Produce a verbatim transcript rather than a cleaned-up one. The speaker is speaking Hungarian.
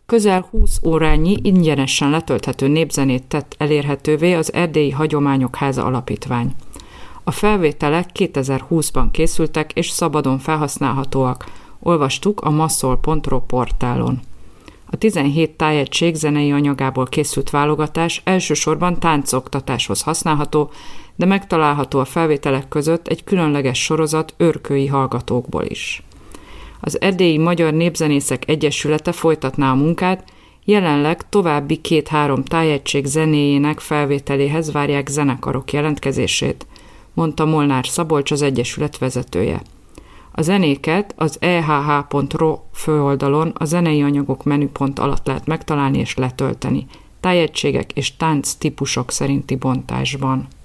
Közel húsz órányi ingyenesen letölthető népzenét tett elérhetővé az Erdélyi Hagyományok Háza Alapítvány. A felvételek kétezer-húszban készültek és szabadon felhasználhatóak, olvastuk a masszol pont ro portálon. A tizenhét tájegység zenei anyagából készült válogatás elsősorban táncoktatáshoz használható, de megtalálható a felvételek között egy különleges sorozat örkői hallgatókból is. Az Erdélyi Magyar Népzenészek Egyesülete folytatná a munkát, jelenleg további két-három tájegység zenéjének felvételéhez várják zenekarok jelentkezését, mondta Molnár Szabolcs, az Egyesület vezetője. A zenéket az e h h pont r o főoldalon a zenei anyagok menüpont alatt lehet megtalálni és letölteni, tájegységek és tánc típusok szerinti bontásban.